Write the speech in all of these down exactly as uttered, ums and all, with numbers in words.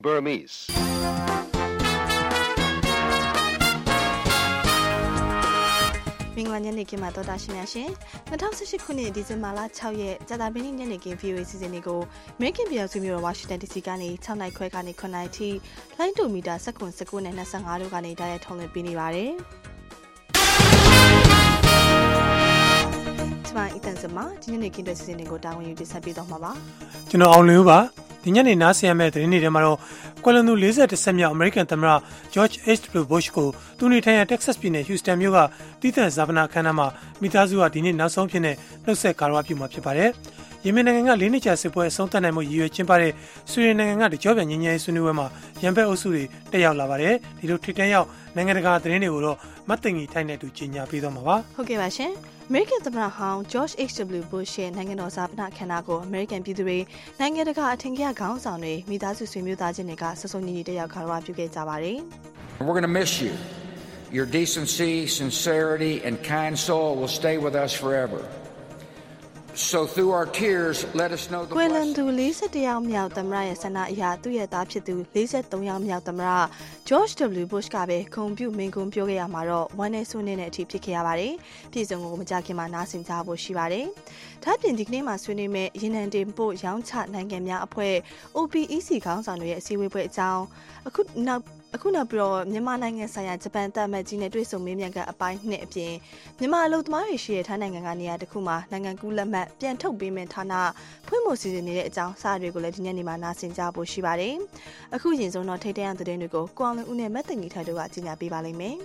Burmese. မင်္ဂလာညနေခင်းမှာတော်တာရှင်များရှင်၂၀၁၈ခုနှစ်ဒီဇင်ဘာလ၆ရက်ကြာသပတေးနေ့ညနေခင်း ဗီအိုအေ စီစဉ်လေးကို American ပြည်ထောင်စုမြို့တော် Washington ဒီ စီ ကနေ၆နာရီခွဲကနေ၇နာရီထိလိုင်းတူမီတာ၁၉ ၁၉နဲ့၂၅တို့ကနေတိုက်ရိုက်ထုတ်လွှင့်ပေးနေပါတယ်။ကျွန်မအီတန်စမဒီညနေခင်းတဲ့စီစဉ်လေးကိုတာဝန်ယူတင်ဆက်ပေးတော့မှာပါ။ကျွန်တော်အောင်လင်းဦးပါ။ဒီညနေနားဆင်ရမယ့်သတင်းတွေထဲမှာတော့ကွာလာလမ်ပူ၄၁ဆက်မြောက်အမေရိကန်သမ္မတ George H W Bush ကိုသူနေထိုင်ရာ Texas ပြည်နယ် Houston မြို့ကတည်တံ့ဇာပနာခမ်းနားမှာမိသားစုကဒီနေ့နောက်ဆုံးဖြစ်တဲ့နှုတ်ဆက်ကာရဝပြုမှာဖြစ်ပါတယ်။ယီမင်နိုင်ငံကလေးနှစ်ကြာစစ်ပွဲအဆုံးသတ်နိုင်မှုရည်ရွယ်ကျင်းပတဲ့ဆွီဒင်နိုင်ငံကတကြောပြန်ငင်းငယ်ဆွေးနွေးပွဲမှာရန်ဘက်အုပ်စုတွေတက်ရောက်လာပါတယ်။ဒီလိုထိပ်တန်းရောက်နိုင်ငံတကာသတင်းတွေကိုတော့မတ်တင်ကြီးထိုက်နဲ့တူကြီးညာပေးတော့မှာပါ။ဟုတ်ကဲ့ပါရှင်။ American သမ္မတဟောင်း George H W Bush ရဲ့နိုင်ငံတော်ဇာပနာခမ်းနားကို American ပြည်သူတွေနိုင်ငံတကာအထင်ကရခေါင်းဆောင်တွေမိသားစုဆွေမျိုးသားချင်းတွေကစုစုညီညီတက်ရောက်ကာရဝပြုခဲ့ကြပါတယ်။ We're going to miss you. Your decency, sincerity and kind soul will stay with us forever.So through our tears let us know the ကွယ်လွန်သူ၄၁ယောက်မြောက်သမ္မတရဲ့ဆန္ဒအရာသူ့ရဲ့သားဖြစ်သူ၄၃ယောက်မြောက်သမ္မတ George W Bush ကပဲဂုဏ်ပြုမိန့်ခွန်းပြောခဲ့ရမှာတော့ဝမ်းနဲ့ဆွနေတဲ့အထိဖြစ်ခဲ့ရပါတယ်။ပြည်စုံကိုမကြခင်မှာနားဆင်ကြဖို့ရှိပါတယ်။ဒါ့ပြင်ဒီကနေ့မှာဆွေးနွေးမဲ့ရင်းနှံတင်ပို့ရောင်းချနိုင်ငံများအဖွဲ့ O P E C ခေါင်းဆောင်တွေရဲ့အစည်းအဝေးပွဲအကြောင်းအခုနောက်အခုနောက်ပြီးတော့မြန်မာနိုင်ငံဆိုင်ရာဂျပန်တပ်မတ်ကြီးနဲ့တွေ့ဆုံမေးမြန်းကအပိုင်းနှစ်အပြင်မြန်မာအလုပ်သမားတွေရှိတဲ့ထိုင်းနိုင်ငံကနေရာတစ်ခုမှာနိုင်ငံကူးလက်မှတ်ပြန်ထုတ်ပေးမယ့်ဌာနဖွင့်ဖို့စီစဉ်နေတဲ့အကြောင်းစာတွေကိုလည်းဒီညနေမှာနားဆင်ကြဖို့ရှိပါတယ်။အခုရင်ဆုံးတော့ထိတ်တန့်သတင်းတွေကိုကွာလွန်ဦးနဲ့မတ်တင်ကြီးထိုက်တို့ကကြီးညာပေးပါလိမ့်မယ်။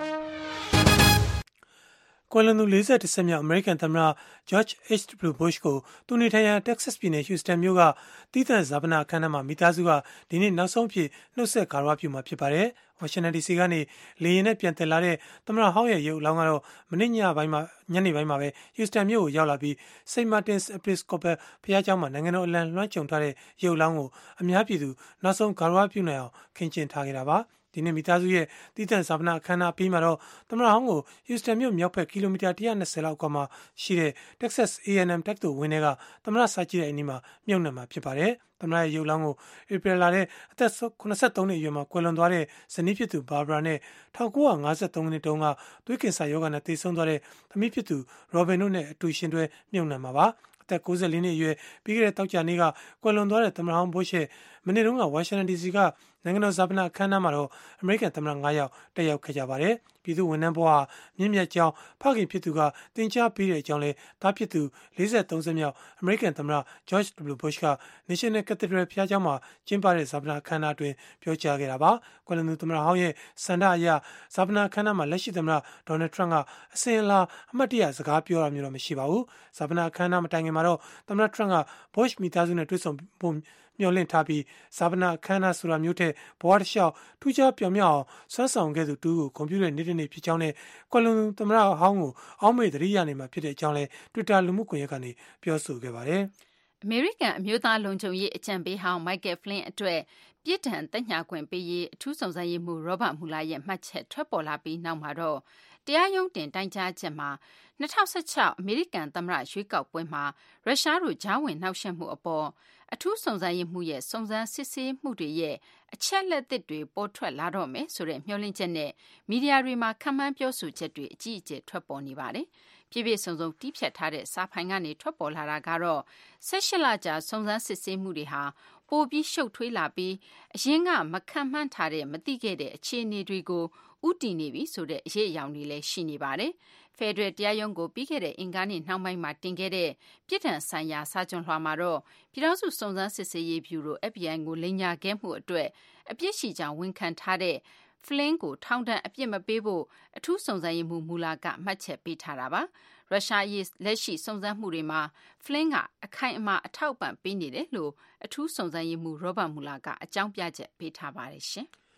ကွာလာလမ်ပူ၄၁ဆက်မြောက်အမေရိကန်သမ္မတ George H W Bush ကိုသူနေထိုင်ရာ Texas ပြည်နယ် Houston မြို့ကတည်တံ့ဇာပနာအခမ်းအနားမှာမိသားစုကဒီနေ့နောက်ဆုံးဖြစ်နှုတ်ဆက်ကာရဝပြုမှာဖြစ်ပါတယ်။ Washington ဒီ စီ ကနေလေယာဉ်နဲ့ပြန်တက်လာတဲ့သမ္မတဟောင်းရဲ့ရုပ်အလောင်းကတော့မနေ့ညပိုင်းမှာညနေပိုင်းမှာပဲ Houston မြို့ကိုရောက်လာပြီး Saint Martin's Episcopal ဘုရားကျောင်းမှာနိုင်ငံတော်အလံလွှမ်းခြုံထားတဲ့ရုပ်အလောင်းကိုအများပြည်သူနောက်ဆုံးကာရဝပြုနိုင်အောင်ခင်းကျင်းထားခဲ့တာပါ။ဒီနေ့မိသားစုရဲ့တည်တံ့ဇာပနာအခမ်းအနားပြီးမှာတော့သမ္မတဟောင်းကို Houston မြို့မြောက်ဘက်ကီလိုမီတာ၁၂၀လောက်အကွာမှာရှိတဲ့ Texas A and M တက္ကသိုလ်ဝင်းထဲကသမ္မတစာကြည့်တဲ့အနီးမှာမြုပ်နှံမှာဖြစ်ပါတယ်။သမ္မတရဲ့ရုပ်လောင်းကိုဧပြီလတဲ့အသက်၇၃နှစ်အရွယ်မှာကွယ်လွန်သွားတဲ့ဇနီးဖြစ်သူဘာဘရာနဲ့၁၉၅၃ခုနှစ်တုန်းကသွေးကင်ဆာရောဂါနဲ့သေဆုံးသွားတဲ့သမီးဖြစ်သူရောဘင်တို့နဲ့အတူရှင်တွဲမြုပ်နှံမှာပါ။အသက်၉၄နှစ်အရွယ်ပြီးခဲ့တဲ့တောက်ကြနေ့ကကွယ်လွန်သွားတဲ့သမ္မတဟောင်းဘုရှ်ရဲ့မနေ့တုန်းကဝါရှင်တန်ဒီစီကနိုင်ငံတော်ဇာပနာအခမ်းအနားမှာတော့အမေရိကန်သမ္မတ၅ယောက်တက်ရောက်ခဲ့ကြပါတယ်။ပြည်သူဝန်ထမ်းဘဝမြင့်မြတ်ကြောင်းဖခင်ဖြစ်သူကတင် जा ပေးတဲ့အကြောင်းလဲသားဖြစ်သူ၄၃ဆက်မြောက်အမေရိကန်သမ္မတ George W Bush က National Cathedral ဘုရားကျောင်းမှာကျင်းပတဲ့ဇာပနာအခမ်းအနားတွင်ပြောကြားခဲ့တာပါ။ကွယ်လွန်သူသမ္မတဟောင်းရဲ့စန္ဒအရဇာပနာအခမ်းအနားမှာလက်ရှိသမ္မတ Donald Trump ကအစဉ်အလာအမှတ်တရစကားပြောတာမျိုးတော့မရှိပါဘူး။ဇာပနာအခမ်းအနားမတိုင်ခင်မှာတော့သမ္မတ Trump က Bush မိသားစုနဲ့တွေ့ဆုံဖို့မျှော်လင့်ထားပြီးဇာပနာအခမ်းအနားဆိုတာမျိုးတဲ့ဘဝတစ်လျှောက်ထူးခြားပြောင်မြောက်အောင်ဆွမ်းဆောင်ခဲ့သူတူကိုကွန်ပျူတာနေ့တစ်နေ့ဖြစ်ကြောင်းနဲ့ကွာလာလမ်ပူသမ္မတဟောင်းကိုအောက်မေ့သတိရနေမှာဖြစ်တဲ့အကြောင်းလဲ Twitter လူမှုကွန်ရက်ကနေပြောဆိုခဲ့ပါတယ်။ အမေရိကန်အမျိုးသားလုံခြုံရေးအကြံပေးဟောင်း Michael Flynn အတွက်ပြစ်ဒဏ်သက်ညှာခွင့်ပေးရေးအထူးစုံစမ်းရေးမှူး Robert Mueller ရဲ့မှတ်ချက်ထွက်ပေါ်လာပြီးနောက်မှာတော့တရားရုံးတင်တိုင်ကြားချက်မှာ၂၀၁၆အမေရိကန်သမ္မတရွေးကောက်ပွဲမှာရုရှားတို့ကြားဝင်နှောက်ယှက်မှုအပေါ်အထူးစုံစမ်းရေးမှူးရဲ့စုံစမ်းစစ်ဆေးမှုတွေရဲ့အချက်လက်သစ်တွေပေါ်ထွက်လာတော့မယ်ဆိုတဲ့မျှော်လင့်ချက်နဲ့မီဒီယာတွေမှာခန့်မှန်းပြောဆိုချက်တွေအကြီးအကျယ်ထွက်ပေါ်နေပါတယ်။ပြည့်ပြည့်စုံစုံတီးဖြတ်ထားတဲ့စာဖိုင်ကနေထွက်ပေါ်လာတာကတော့၁၈လကြာစုံစမ်းစစ်ဆေးမှုတွေဟာပိုပြီးရှုပ်ထွေးလာပြီးအရင်ကမခန့်မှန်းထားတဲ့မသိခဲ့တဲ့အခြေအနေတွေကိုဥတည်နေပြီဆိုတဲ့အရေးအယောင်တွေလည်းရှိနေပါတယ်။ဖက်ဒရယ်တရားရုံးကိုပြီးခဲ့တဲ့အင်္ဂါနေ့နှောင်းပိုင်းမှာတင်ခဲ့တဲ့ပြစ်ဒဏ်ဆိုင်ရာစာချွန်လွှာမှာတော့ပြည်ထောင်စုစုံစမ်းစစ်ဆေးရေးဗျူရို F B I ကိုလိမ်ညာခဲ့မှုအတွက်အပြစ်ရှိကြောင်းဝန်ခံထားတဲ့ Flynn ကိုထောင်ဒဏ်အပြစ်မပေးဖို့အထူးစုံစမ်းရေးမှူးမူလာကမှတ်ချက်ပေးထားတာပါ။ရုရှားရေးလက်ရှိစုံစမ်းမှုတွေမှာ Flynn ကအခိုင်အမာအထောက်အပံ့ပေးနေတယ်လို့အထူးစုံစမ်းရေးမှူး Robert Mueller ကအကြောင်းပြချက်ပေးထားပါတယ်ရှင်။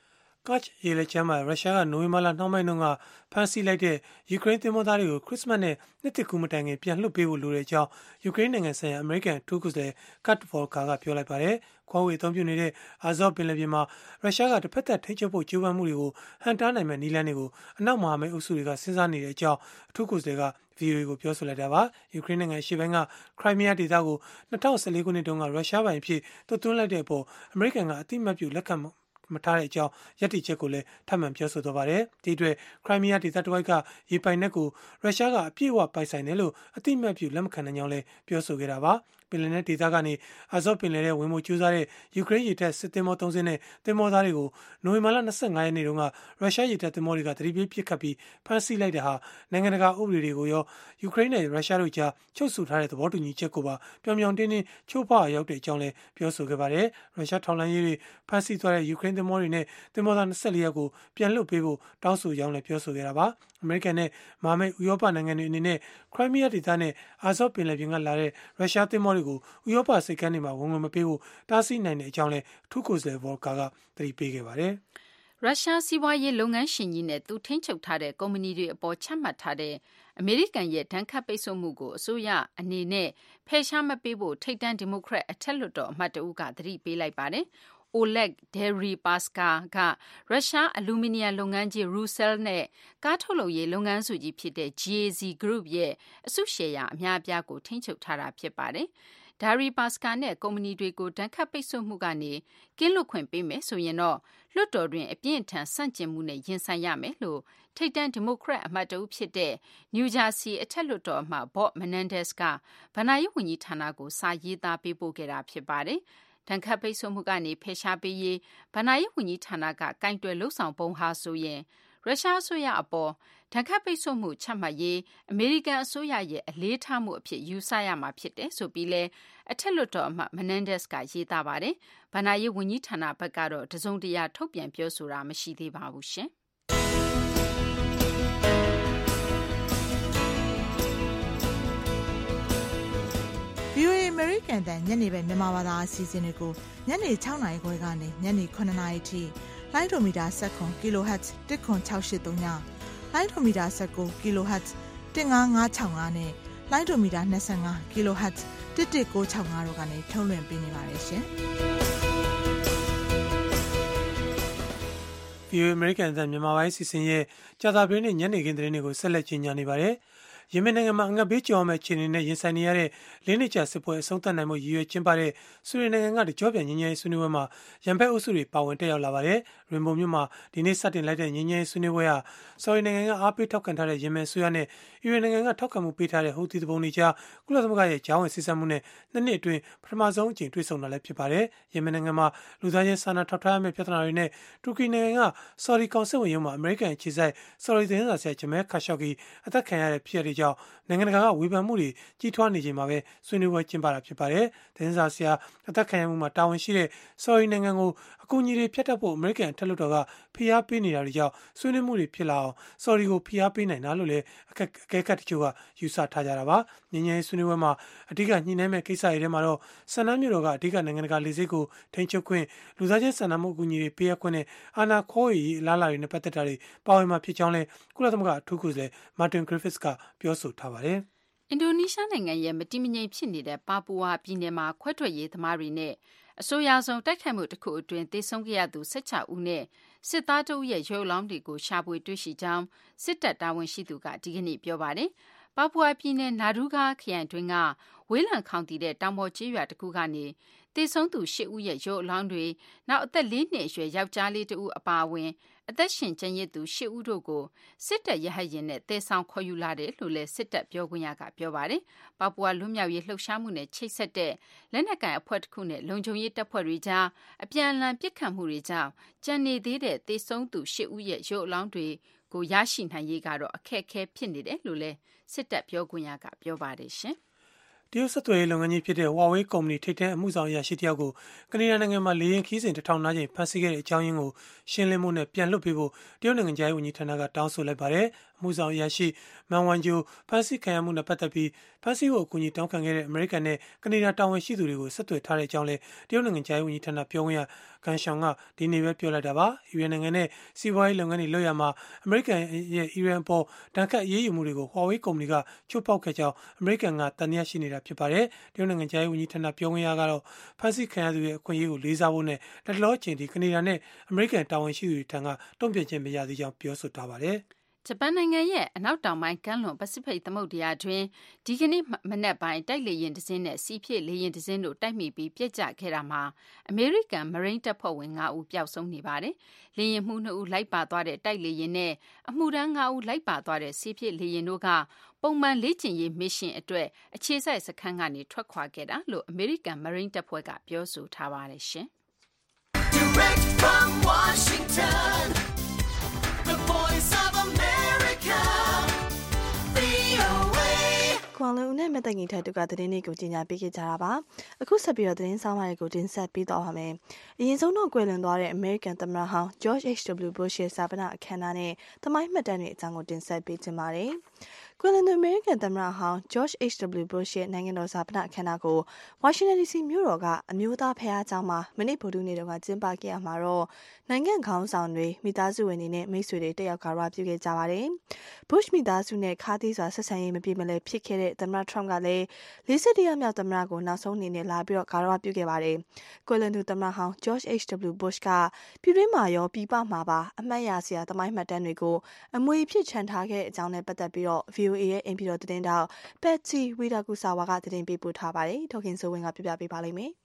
ကာ့ချ်ရေလက်ချမ်းမှာရုရှားကနိုဝင်ဘာလနှောင်းပိုင်းတုန်းကဖမ်းဆီးလိုက်တဲ့ယူကရိန်းသင်္ဘောသားတွေကိုခရစ်စမတ်နဲ့နှစ်သစ်ကူးမတိုင်ခင်ပြန်လွှတ်ပေးဖို့လိုတဲ့အကြောင်းယူကရိန်းနိုင်ငံဆိုင်ရာအမေရိကန်အထူးကိုယ်စားလှယ်ကတ်ဗော်ကာကပြောလိုက်ပါတယ်။ခွာဝေအသုံးပြုနေတဲ့အာဇော့ပင်လယ်ပြင်မှာရုရှားကတစ်ဖက်သက်ထိန်းချုပ်ဖို့ကြိုးပမ်းမှုတွေကိုဟန်တားနိုင်မဲ့နည်းလမ်းတွေကိုအနောက်မဟာမိတ်အုပ်စုတွေကစဉ်းစားနေတဲ့အကြောင်းအထူးကိုယ်စားလှယ်က ဗီအိုအေ ကိုပြောဆိုလိုက်တာပါ။ယူကရိန်းနိုင်ငံအရှေ့ပိုင်းကခရိုင်းမီးယားဒေသကို၂၀၁၄ခုနှစ်တုန်းကရုရှားပိုင်အဖြစ်သွတ်သွင်းလိုက်တဲ့အပေါ်အမေရိကန်ကအတိအမှတ်ပြုလက်ခံမထားတဲ့အကြောင်းယက်တီချက်ကိုလည်းထပ်မံပြောဆိုသွားပါတယ်။ဒီအတွက်ခရိုင်းမီးယားဒေသတစ်ဝိုက်ကရေပိုင်နက်ကိုရုရှားကအပြည့်အဝပိုင်ဆိုင်တယ်လို့အတိအမှတ်ပြုလက်မခံနိုင်ကြောင်းလည်းပြောဆိုခဲ့တာပါ။ပင်လယ်နက်ဒေသကနေအာဇော့ပင်လယ်ထဲဝင်မှုကျူးစာတဲ့ယူကရိန်းရေတပ်စစ်သင်္ဘောသုံးစင်းနဲ့သင်္ဘောသားတွေကိုနိုဝင်ဘာလ၂၅ရက်နေ့တုန်းကရုရှားရေတပ်သင်္ဘောတွေကတတိပိပစ်ခတ်ပြီးဖမ်းဆီးလိုက်တဲ့ဟာနိုင်ငံတကာဥပဒေတွေကိုရောယူကရိန်းနဲ့ရုရှားတို့ကြားချုပ်ဆိုထားတဲ့သဘောတူညီချက်ကိုပါပြောင်ပြောင်တင်းတင်းချိုးဖောက်ရောက်တဲ့အကြောင်းလည်းပြောဆိုခဲ့ပါတယ်။ရုရှားထောက်လှမ်းရေးတွေဖမ်းဆီးသွားတဲ့ယူကရိန်းသင်္ဘောတွေနဲ့သင်္ဘောသား၂၄ယောက်ကိုပြန်လွှတ်ပေးဖို့တောင်းဆိုကြောင်းလည်းပြောဆိုခဲ့တာပါ။အမေရိကန်နဲ့မဟာမိတ်ဥရောပနိုင်ငံတွေအနေနဲ့ခရိုင်းမီးယားဒေသနဲ့အာဇော့ပင်လယ်ပြင်ကလာတဲ့ရုရှားသင်္ဘောတွေကိုဥရောပစိတ်ကမ်းတွေမှာဝင်ဝင်မပေးဖို့တားဆီးနိုင်တဲ့အကြောင်းလည်းအထူးကိုယ်စားလှယ်ဗော်ကာကသတိပေးခဲ့ပါတယ်။ရုရှားစီးပွားရေးလုပ်ငန်းရှင်ကြီးနဲ့သူထိန်းချုပ်ထားတဲ့ကုမ္ပဏီတွေအပေါ်ချမှတ်ထားတဲ့အမေရိကန်ရဲ့ဒဏ်ခတ်ပိတ်ဆို့မှုကိုအစိုးရအနေနဲ့ဖယ်ရှားမပေးဖို့ထိပ်တန်းဒီမိုကရက်အထက်လွှတ်တော်အမတ်တဦးကသတိပေးလိုက်ပါတယ်။ Oleg Deripaska ကရုရှားအလူမီနီယံလုပ်ငန်းကြီး Rusal နဲ့ကားထုတ်လုပ်ရေးလုပ်ငန်းစုကြီးဖြစ်တဲ့ ဂျီ အေ ဇီ Group ရဲ့အစုရှယ်ယာအများအပြားကိုထိန်းချုပ်ထားတာဖြစ်ပါတယ်။ Deripaska နဲ့ကုမ္ပဏီတွေကိုဒဏ်ခတ်ပိတ်ဆို့မှုကနေကင်းလွတ်ခွင့်ပေးမယ်ဆိုရင်တော့လွှတ်တော်တွင်အပြင်းအထန်ဆန့်ကျင်မှုနဲ့ရင်ဆိုင်ရမယ်လို့ထိပ်တန်းဒီမိုကရက်အမတ်တဦးဖြစ်တဲ့နယူးဂျာစီအထက်လွှတ်တော်အမတ် Bob Menendez ကဘဏ္ဍာရေးဝန်ကြီးဌာနကိုစာရေးသားပေးပို့ခဲ့တာဖြစ်ပါတယ်။ဒဏ်ခတ်ပိတ်ဆို့မှုကနေဖယ်ရှားပေးရေးဘဏ္ဍာရေးဝန်ကြီးဌာနကကင်တွယ်လှုပ်ဆောင်ပုံဟာဆိုရင်ရုရှားအစိုးရအပေါ်ဒဏ်ခတ်ပိတ်ဆို့မှုချမှတ်ရေးအမေရိကန်အစိုးရရဲ့အလေးထားမှုအဖြစ်ယူဆရမှာဖြစ်တယ်ဆိုပြီးလဲအထက်လွှတ်တော်အမတ် Menendez ကရေးသားပါတယ်။ဘဏ္ဍာရေးဝန်ကြီးဌာနဘက်ကတော့တစုံတရာထုတ်ပြန်ပြောဆိုတာမရှိသေးပါဘူးရှင်။ဗွီအိုအေ American တန်ညနေပဲမြန်မာဘာသာအစီအစဉ်တွေကိုညနေ၆နာရီခွဲကနေညနေ၇နာရီထိလိုင်းဒိုမီတာ၁၇ kHz တစ်ခွန်၆၈၃ညလိုင်းဒိုမီတာ၁၉ kHz တစ်၅၅၆၅နဲ့လိုင်းဒိုမီတာ၂၅ kHz တစ်၁၉၆၅တို့ကနေထုတ်လွှင့်ပေးနေပါတယ်ရှင်။ဗီအိုအေ American တန်မြန်မာပိုင်းစီစဉ်ရဲ့ကြာသပတေးနေ့ညနေခင်းသတင်းတွေကိုဆက်လက်ကြီးညာနေပါတယ်။ယမင်နိုင်ငံမှာအငတ်ဘေးကြော်မဲ့ခြေအနေနဲ့ရင်ဆိုင်နေရတဲ့လေးနှစ်ကြာစစ်ပွဲအဆုံးသတ်နိုင်မှုရည်ရွယ်ကျင်းပတဲ့ဆွေဒင်နိုင်ငံကတကြောပြန်ငြိမ်းချမ်းရေးဆွေးနွေးပွဲမှာရန်ဘက်အုပ်စုတွေပါဝင်တက်ရောက်လာပါတယ်။ရင်ပုံမြို့မှာဒီနေ့စတင်လိုက်တဲ့ငြိမ်းချမ်းရေးဆွေးနွေးပွဲဟာဆော်ဒီနိုင်ငံကအားပေးထောက်ခံထားတဲ့ယမင်ဆွေးရနဲ့အီရန်နိုင်ငံကထောက်ခံမှုပေးထားတဲ့ဟူသီသူပုန်တွေကြားကုလသမဂ္ဂရဲ့ကြားဝင်စစ်ဆေးမှုနဲ့နှစ်နှစ်အတွင်းပထမဆုံးအကြိမ်တွေ့ဆုံတာလည်းဖြစ်ပါတယ်။ယမင်နိုင်ငံမှာလူသားချင်းစာနာထောက်ထားရမယ့်ပြဿနာတွေနဲ့တူရကီနိုင်ငံကဆော်ဒီကောင်စစ်ဝင်ရုံးမှာအမေရိကန်အခြေစိုက်ဆော်ဒီသတင်းစာဆရာဂျမဲခါရှော့ကီအသက်ခံရတဲ့ဖြစ်ရပ်တွေကြောင့်နိုင်ငံတကာကဝေဖန်မှုတွေကြီးထွားနေချိန်မှာပဲဆွေးနွေးပွဲကျင်းပတာဖြစ်ပါတယ်။သတင်းစာဆရာအသက်ခံရမှုမှာတာဝန်ရှိတဲ့ဆော်ဒီနိုင်ငံကိုအကူအညီတွေဖြတ်တက်ဖို့အမေရိကန်အထက်လွှတ်တော်ကဖိအားပေးနေတာတွေကြောင့်ဆွေးနွေးမှုတွေဖြစ်လာအောင်ဆော်ဒီကိုဖိအားပေးနိုင်တာလို့လည်းအကဲခတ်တချို့ကယူဆထားကြတာပါ။ငြိမ်းချမ်းရေးဆွေးနွေးပွဲမှာအဓိကညှိနှိုင်းမဲ့ကိစ္စတွေထဲမှာတော့ဆန္ဒမျိုးတော်ကအဓိကနိုင်ငံတကာလေဆိပ်ကိုထိန်းချုပ်ခွင့်လူသားချင်းစာနာမှုအကူအညီတွေပေးအပ်ခွင့်နဲ့အာဏာခွဲဝေရေးအလားအလာတွေနဲ့ပတ်သက်တာတွေပါဝင်မှာဖြစ်ကြောင်းလည်းကုလသမဂ္ဂအထူးကိုယ်စားလှယ်မာတင်ဂရစ်ဖစ်ကပြောဆိုထားပါတယ်။အင်ဒိုနီးရှားနိုင်ငံရဲ့မတည်မငြိမ်ဖြစ်နေတဲ့ပါပူဝါပြည်နယ်မှာခွဲထွက်ရေးသမားတွေနဲ့အဆိုးရွားဆုံးတိုက်ခိုက်မှုတစ်ခုအတွင်းသေဆုံးခဲ့ရသူ၁၆ဦးနဲ့စစ်သားတဦးရဲ့ရုပ်အလောင်းတွေကိုရှာဖွေတွေ့ရှိကြောင်းစစ်တပ်တာဝန်ရှိသူကဒီကနေ့ပြောပါတယ်။ပါပူဝါပြည်နယ်နာဒူးကားခရိုင်တွင်းကဝေးလံခေါင်တည်တဲ့တောင်ပေါ်ကျေးရွာတစ်ခုကနေသေဆုံးသူ၈ဦးရဲ့ရုပ်အလောင်းတွေနောက်အသက်၄နှစ်အရွယ်ယောက်ျားလေးတဦးအပါအဝင်အသက်ရှင်ကျန်ရစ်သူ၈ဦးတို့ကိုစစ်တပ်ရဟတ်ယာဉ်နဲ့သေဆောင်ခေါ်ယူလာတယ်လို့လည်းစစ်တပ်ပြောခွင့်ရကပြောပါတယ်။ပါပူဝါလွတ်မြောက်ရေးလှုပ်ရှားမှုနဲ့ချိတ်ဆက်တဲ့လက်နက်ကိုင်အဖွဲ့တစ်ခုနဲ့လုံခြုံရေးတပ်ဖွဲ့တွေကြားအပြန်အလှန်ပစ်ခတ်မှုတွေကြောင့်ကြံနေသေးတဲ့သေဆုံးသူ၈ဦးရဲ့ရုပ်အလောင်းတွေကိုရရှိနိုင်ရေးကတော့အခက်အခဲဖြစ်နေတယ်လို့လည်းစစ်တပ်ပြောခွင့်ရကပြောပါတယ်ရှင်။တရုတ်ဆက်သွယ်ရေးလုပ်ငန်းကြီးဖြစ်တဲ့ Huawei ကုမ္ပဏီထိပ်တန်းအမှုဆောင်အရာရှိတယောက်ကိုကနေဒါနိုင်ငံမှာလေယာဉ်ခီးစဉ်တစ်ထောင်နားချိန်ဖမ်းဆီးခဲ့တဲ့အကြောင်းရင်းကိုရှင်းလင်းမှုနဲ့ပြန်လွှတ်ပေးဖို့တရုတ်နိုင်ငံခြားရေးဝန်ကြီးဌာနကတောင်းဆိုလိုက်ပါတယ်။အမှုဆောင်အရာရှိမန်ဝမ်ဂျိုဖမ်းဆီးခံရမှုနဲ့ပတ်သက်ပြီးဖမ်းဆီးဖို့အကူအညီတောင်းခံခဲ့တဲ့အမေရိကန်နဲ့ကနေဒါတာဝန်ရှိသူတွေကိုဆက်သွယ်ထားတဲ့အကြောင်းလည်းတရုတ်နိုင်ငံခြားရေးဝန်ကြီးဌာနပြောခွင့်ရကန်ရှောင်ကဒီနေ့ပဲပြောလိုက်တာပါအီရန်နိုင်ငံနဲ့စီးပွားရေးလုပ်ငန်းတွေလုပ်ရမှာအမေရိကန်ရဲ့အီရန်ပေါ်တန်ခတ်အရေးယူမှုတွေကို Huawei ကုမ္ပဏီကချိုးဖောက်ခဲ့ကြောင်းအမေရိကန်ကတန်တရားရှိနေတာဖြစ်ပါတယ်တရုတ်နိုင်ငံခြားရေးဝန်ကြီးဌာနပြောခွင့်ရကတော့ဖမ်းဆီးခံရသူရဲ့အခွင့်အရေးကိုလေးစားဖို့နဲ့လက်လောအချိန်ဒီကနေဒါနဲ့အမေရိကန်တာဝန်ရှိသူတွေထံကတုံ့ပြန်ခြင်းမရသေးကြောင်းပြောဆိုထားပါတယ်ဂျပန်နိုင်ငံရဲ့အနောက်တောင်ပိုင်းကမ်းလွန်ပစိဖိတ်သမုဒ္ဒရာတွင်ဒီကနေ့မနက်ပိုင်းတိုက်လေယာဉ်တစ်စင်းနဲ့စီးဖြည့်လေယာဉ်တစ်စင်းတို့တိုက်မိပြီးပြစ်ကျခဲ့တာမှာအမေရိကန်မရိန်းတပ်ဖွဲ့ဝင်၅ဦးပျောက်ဆုံးနေပါတယ်။လေယာဉ်မှူး၂ဦးလိုက်ပါသွားတဲ့တိုက်လေယာဉ်နဲ့အမှုထမ်း၅ဦးလိုက်ပါသွားတဲ့စီးဖြည့်လေယာဉ်တို့ကပုံမှန်လေ့ကျင့်ရေးမစ်ရှင်အတွက်အခြေစိုက်စခန်းကနေထွက်ခွာခဲ့တာလို့အမေရိကန်မရိန်းတပ်ဖွဲ့ကပြောဆိုထားပါတယ်ရှင်။ Direct from Washington, the voice of America, V O A ကွန်လုံနဲ့မတငီထက်တူကသတင်းတွေကိုကြီးညာပေးခဲ့ကြတာပါအခုဆက်ပြီးတော့သတင်းဆောင်မတွေကိုတင်ဆက်ပေးတော့ပါမယ်အရင်ဆုံးတော့ကွယ်လွန်သွားတဲ့ American သမ္မတဟောင်း George H W Bush ရဲ့ဇာပနအခမ်းအနားနဲ့သမိုင်းမှတ်တမ်းတွေအကြောင်းကိုတင်ဆက်ပေးခြင်းပါတယ်ကွယ်လွန်သူ American သမ္မတဟောင်း George H W Bush ရဲ့နိုင်ငံတော်ဇာပနအခမ်းအနားကို Washington D C မြို့တော်ကအမျိုးသားဖျားကျောင်းမှာမနေ့ဗုဒ္ဓနေ့တုန်းကကျင်းပခဲ့ရမှာတော့နိုင်ငံခေါင်းဆောင်တွေမိသားစုဝင်တွေနဲ့မိတ်ဆွေတွေတက်ရောက်ကာရဝပြုခဲ့ကြပါတယ်။ Bush မိသားစုနဲ့ခါးသီးစွာဆက်ဆံရေးမပြေမလည်ဖြစ်ခဲ့တဲ့သမ္မတ Trump ကလည်း၄၁ရက်မြောက်သမ္မတကိုနောက်ဆုံးအနေနဲ့လာပြီးတော့ကာရဝပြုခဲ့ပါတယ်။ကွယ်လွန်သူသမ္မတဟောင်း George H W Bush ကပြည်တွင်းမှာရောပြည်ပမှာပါအမှတ်ရစရာသမိုင်းမှတ်တမ်းတွေကိုအမွေဖြစ်ချန်ထားခဲ့တဲ့အကြောင်းနဲ့ပတ်သက်ပြီးတော့ V O A ရဲ့အင်ပီတော်သတင်းတောက် Patsy Widakuswara ကသတင်းပေးပို့ထားပါတယ်။ဒေါခင်စိုးဝင်းကပြပြပေးပါလိမ့်မယ်။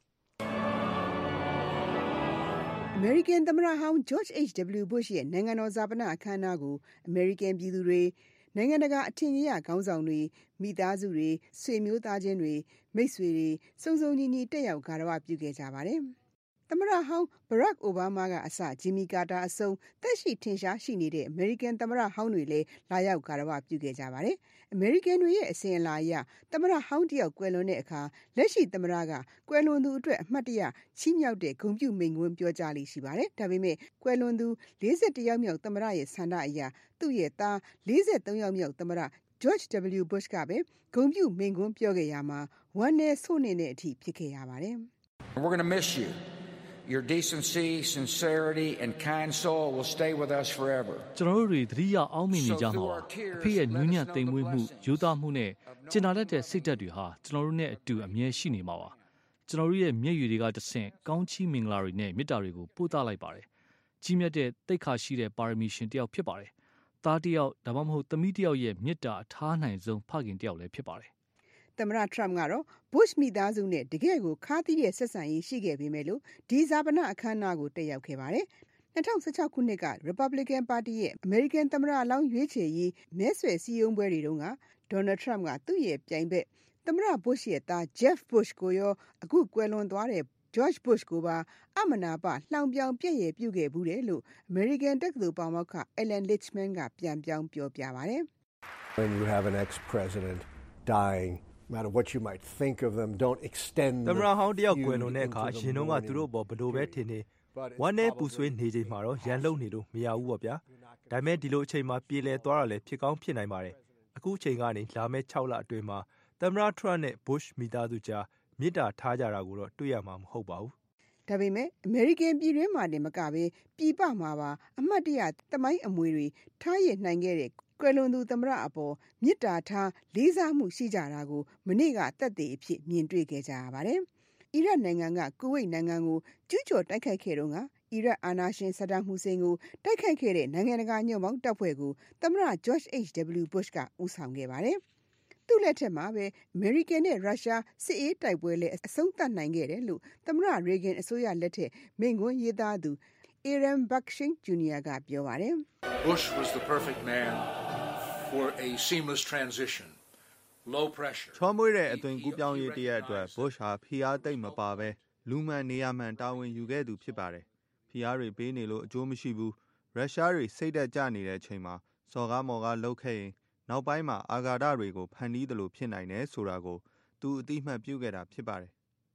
American သမ္မတဟောင်း George H W Bush ရဲ့နိုင်ငံတော်ဇာပနအခမ်းအနားကို American ပြည်သူတွေနိုင်ငံတကာအထင်ကြီးခေါင်းဆောင်တွေမိသားစုတွေဆွေမျိုးသားချင်းတွေမိတ်ဆွေတွေစုံစုံညီညီတက်ရောက်ဂါရဝပြုခဲ့ကြပါတယ်။သမ္မတဟောင်း Barack Obama ကအစ Jimmy Carter အဆုံးသက်ရှိထင်ရှားရှိနေတဲ့ American သမ္မတဟောင်းတွေလည်းလာရောက်ဂါရဝပြုခဲ့ကြပါတယ်။ American တွေရဲ့အစဉ်အလာအရသမ္မတဟောင်းတယောက်ကွယ်လွန်တဲ့အခါလက်ရှိသမ္မတကကွယ်လွန်သူအတွက်အမှတ်တရချီးမြှောက်တဲ့ဂုဏ်ပြုမိန့်ခွန်းပြောကြားလေးရှိပါတယ်။ဒါပေမဲ့ကွယ်လွန်သူ၄၁ယောက်မြောက်သမ္မတရဲ့ဆန္ဒအရသူ့ရဲ့သား၄၃ယောက်မြောက်သမ္မတGeorge W Bush ကပဲဂုဏ်ပြုမိန့်ခွန်းပြောခဲ့ရမှာဝမ်းနည်းဆိုးနှင်းတဲ့အထိဖြစ်ခဲ့ရပါတယ်။ We're going to miss you. Your decency, sincerity and kind soul will stay with us forever. ကျွန်တော်တို့တွေသတိရအောင်မြင်နေကြမှာပါအဖေရဲ့နူးညံ့သိမ်မွေ့မှုယူသားမှုနဲ့ကျင်နာတတ်တဲ့စိတ်ဓာတ်တွေဟာကျွန်တော်တို့နဲ့အတူအမြဲရှိနေမှာပါကျွန်တော်တို့ရဲ့မျက်ရည်တွေကတဆင့်ကောင်းချီးမင်္ဂလာတွေနဲ့မေတ္တာတွေကိုပို့သလိုက်ပါတယ်ကြီးမြတ်တဲ့တိတ်ခါရှိတဲ့ပါရမီရှင်တယောက်ဖြစ်ပါတယ်သားတယောက်ဒါမှမဟုတ်သမီးတယောက်ရဲ့မေတ္တာအထားနိုင်ဆုံးဖခင်တယောက်လည်းဖြစ်ပါတယ်သမ္မတ Trump ကတော့ Bush မိသားစုနဲ့တကယ့်ကိုခါးသီးတဲ့ဆက်ဆံရေးရှိခဲ့ပေမဲ့လို့ဒီဇာပနအခမ်းအနားကိုတက်ရောက်ခဲ့ပါတယ်။၂၀၁၆ခုနှစ်က Republican ပါတီရဲ့ American သမ္မတလောင်းရွေးချယ်ရေးမဲဆွယ်စည်းရုံးပွဲတွေတုန်းက Donald Trump ကသူ့ရဲ့ပြိုင်ဘက်သမ္မတ Bush ရဲ့သား Jeb Bush ကိုရောအခုကွယ်လွန်သွားတဲ့ George Bush ကိုပါအမနာပလှောင်ပြောင်ပြည့်ရည်ပြုခဲ့ဘူးတယ်လို့ American တက္ကသိုလ်ပါမောက္ခ Alan Lichtman ကပြန်ပြောင်းပြောပြပါတယ်။ When you have an ex-president dying no matter what you might think of them don't extend သမ္မတဟောင်းတယောက်ကွယ်လွန်တဲ့အခါအရင်တုန်းကသူတို့ဘောဘလို့ပဲထင်နေဝမ်းနဲ့ပူဆွေးနေချိန်မှာတော့ရန်လုံနေလို့မရဘူးပေါ့ဗျာဒါပေမဲ့ဒီလိုအချိန်မှာပြေလည်သွားတာလည်းဖြစ်ကောင်းဖြစ်နိုင်ပါတယ်အခုအချိန်ကနေလာမယ့်၆လအတွင်းမှာသမ္မတ Trump နဲ့ Bush မိသားစုကြားမေတ္တာထားကြတာကိုတော့တွေ့ရမှာမဟုတ်ပါဘူးဒါပေမဲ့ American ပြည်တွင်းမှာတင်မကပဲပြည်ပမှာပါအမှတ်တရသမိုင်းအမွေတွေထားရနိုင်ခဲ့တဲ့ကွယ်လွန်သူသမ္မတအပေါ်မေတ္တာထားလေးစားမှုရှိကြတာကိုမနေ့ကသက်သေအဖြစ်မြင်တွေ့ခဲ့ကြရပါတယ်။အီရတ်နိုင်ငံကကူဝိတ်နိုင်ငံကိုကျူးကျော်တိုက်ခိုက်ခဲ့တော့ကအီရတ်အာဏာရှင်ဆဒမ်ဟူစိန်ကိုတိုက်ခိုက်ခဲ့တဲ့နိုင်ငံတကာညွန့်ပေါင်းတပ်ဖွဲ့ကိုသမ္မတ George H W Bush ကဦးဆောင်ခဲ့ပါတယ်။သူ့လက်ထက်မှာပဲ American နဲ့ Russia စစ်အေးတိုက်ပွဲလည်းအဆုံးသတ်နိုင်ခဲ့တယ်လို့သမ္မတ Reagan အစိုးရလက်ထက်မိန့်ခွန်းရေးသားသူ Aaron Buckshing Junior ကပြောပါတယ်။ Bush was the perfect man for a seamless transition. Low pressure. ချောမွေးတဲ့အသွင်ကူးပြောင်းရေးတရက်အတွက် Bush ဟာဖိအားသိမ့်မပါပဲလူမှန်နေရာမှန်တာဝန်ယူခဲ့သူဖြစ်ပါတယ်။ဖိအားတွေပေးနေလို့အကျိုးမရှိဘူး။ရုရှားတွေစိတ်သက်ကြနေတဲ့အချိန်မှာစော်ကားမော်ကားလုပ်ခဲ့ရင်နောက်ပိုင်းမှာအာဃာတတွေကိုဖန်တီးသလိုဖြစ်နိုင်တယ်ဆိုတာကိုသူအတိအမှတ်ပြုခဲ့တာဖြစ်ပါတယ်။